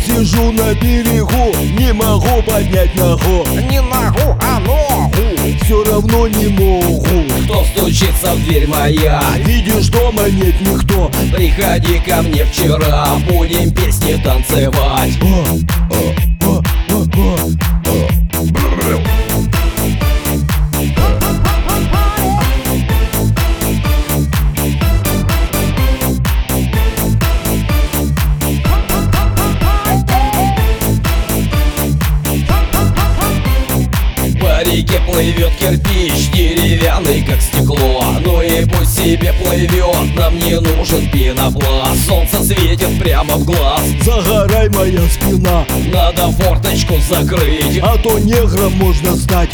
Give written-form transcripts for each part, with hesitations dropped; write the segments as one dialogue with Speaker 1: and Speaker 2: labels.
Speaker 1: Сижу на берегу, не могу поднять ногу.
Speaker 2: Не ногу, а ногу.
Speaker 1: Все равно не могу.
Speaker 3: Кто стучится в дверь моя?
Speaker 1: Видишь, дома нет никто.
Speaker 3: Приходи ко мне вчера, будем песни танцевать. По реке плывет кирпич, деревянный как стекло. Ну и пусть себе плывет, нам не нужен пенопласт. Солнце светит прямо в глаз,
Speaker 1: Загорай моя спина,
Speaker 3: надо форточку закрыть.
Speaker 1: а то негром можно стать.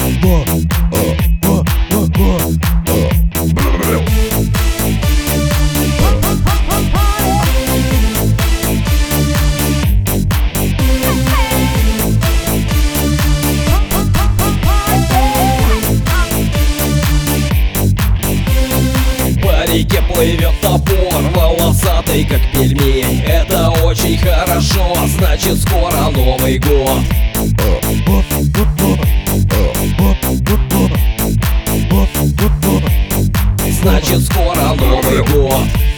Speaker 3: По реке плывет топор, волосатый как пельмень. Это очень хорошо, значит скоро Новый год. Значит скоро Новый год.